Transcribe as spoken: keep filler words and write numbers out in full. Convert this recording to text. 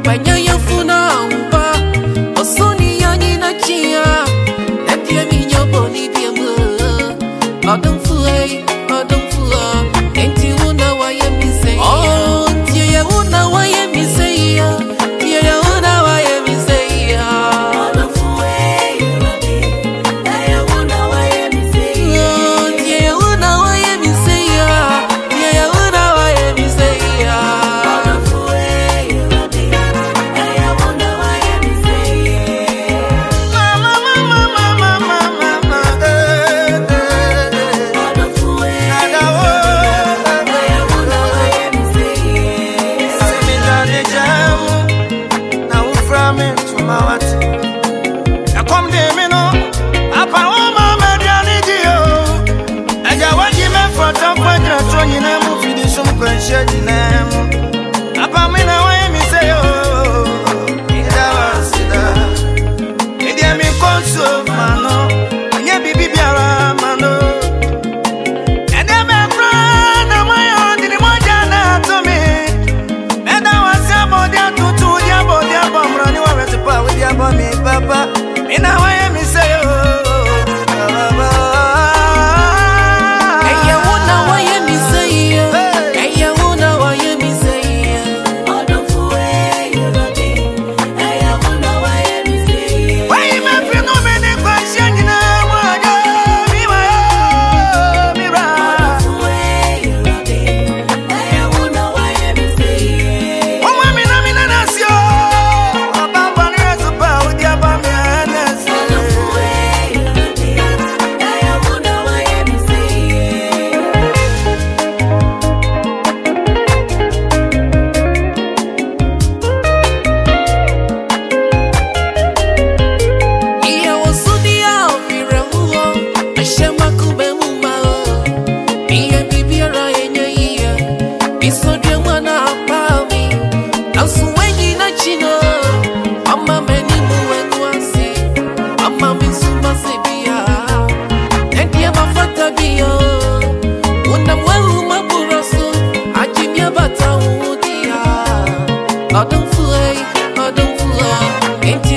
Panya yafuna uba Osoni yani na chia Nepia minyo boni biamu Odum fuei, odum fua Enti una waye misei Oh, tia ya una waye misei Tia ya una waye misei Odum fuei, rabi Tia una waye misei Oh, tia ya una waye misei Tia ya una waye misei Odum fuei, rabi Tia una waye misei Mama, mama, mama, mama, mama, eh, eh. Odum fuei, Adawo, Tia una waye misei Similani jamu, na uframe tumawati. Ya komde mino, apa wama mediani jiyo. Eja waji mefota fadra tonyi nemu, fidi sumkwenche jinemu. Apa mina wae miseyo, idawa sida. Idie mi konso mano, nye bibi biara mano. Ede me kra na moyo, dini moja na atomi. Eda wasia bodia tutu dia bodia bomro ni wawezi pa wedia bomi papa. Ina wae miseyo. Eya una waye misei Eya una waye misei Odum fuei, rabi Tia una waye misei Why me fino me ni question na moja mi wa mi ra. Fuei, rabi Tia una waye misei Omo mi na mi na nasio. Abamba ni yesu pa wedia bomi anese. Odum fuei, rabi Tia una waye misei Iya wasudia omire huo Ashema kube muma Iya bibiara enye iya Isodye mwana apami Nansu wengi na chino Mama meni muwengu wasi Mama mizumba sebia Nendia mafata biyo Una mwehu maburasu Ajimia bata uudia Odum fuei, odum fuei Enti